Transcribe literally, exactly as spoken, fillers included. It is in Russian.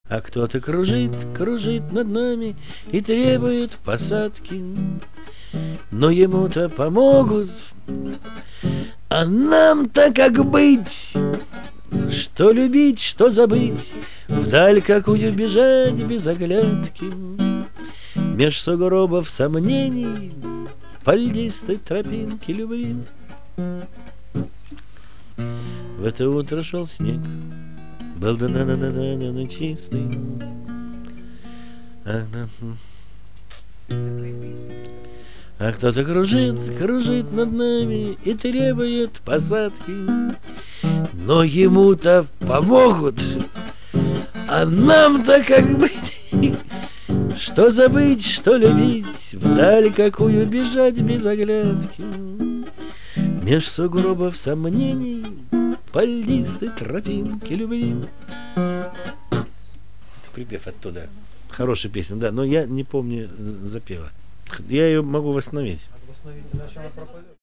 А кто-то кружит, кружит над нами и требует посадки. Но ему-то помогут, а нам-то как быть? Что любить, что забыть, вдаль какую бежать без оглядки. Меж сугробов сомнений по льдистой тропинке любви. В это утро шел снег, был да-да-да-да-да чистый. А, да. А кто-то кружит, кружит над нами и требует посадки. Но ему-то помогут, а нам-то как быть? Что забыть, что любить, вдаль какую бежать без оглядки. Меж сугробов сомнений по льдистой тропинке любви. Это припев оттуда. Хорошая песня, да, но я не помню запева. Я ее могу восстановить. Восстановить, иначе она пропадет.